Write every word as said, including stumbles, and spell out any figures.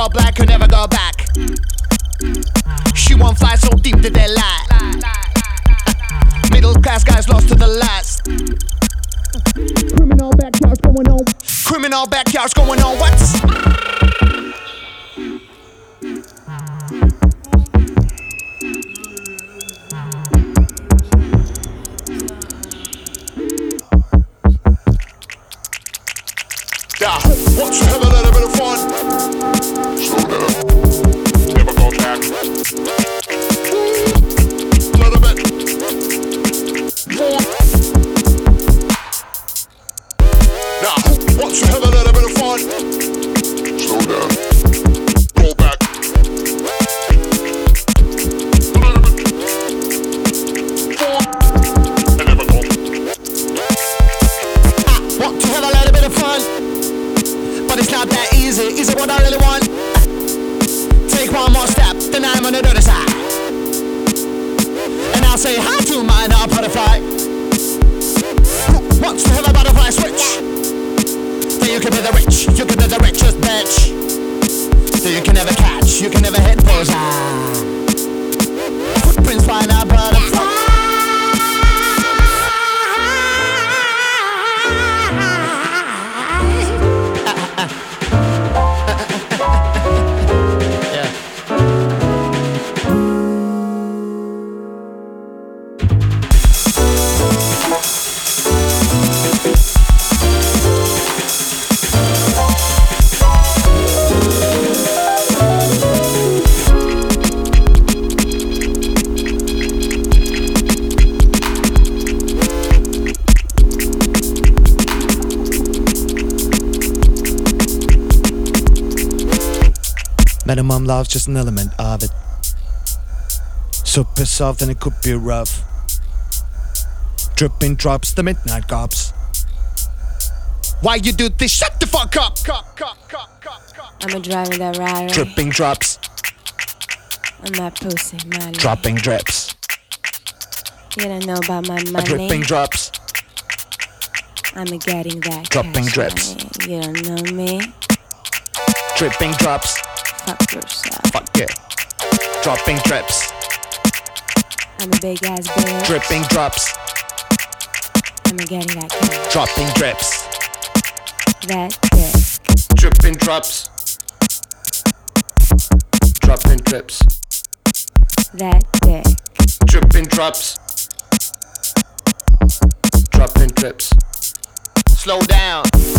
all black, could never go back. She won't fly so deep that they lie. Middle class guys lost to the last. Criminal backyards going on. Criminal backyards going on. What? Yeah, once you have a little bit of fun, slow down, never go back. Little bit more. Now, once you have a little bit of fun, slow down, go back. Little bit more, and never go. Ah, want to have a little bit of fun, but it's not that easy. Is it what I really want? Take one more step, then I'm on the other side. And I'll say hi to my now butterfly. Who wants to have a butterfly switch? Then you can be the rich, you can be the richest bitch. Then you can never catch, you can never hit bullseye. Footprints find a butterfly. Minimum love's just an element of it. Super soft and it could be rough. Dripping drops, the midnight cops. Why you do this? Shut the fuck up! I'ma drive in that ride. Dripping drops. On my pussy, money. Dropping drips. You don't know about my money. Dripping drops. I'm getting that Dropping cash drips. money. You don't know me. Dripping drops. Fuck yourself. Fuck yeah. Dropping drips. I'm a big ass bitch. Dripping drops. I'm getting that cash. Dropping drips. That dick. Dripping drops. Dropping drips. That dick. Dripping drops. Dropping drips. Slow down.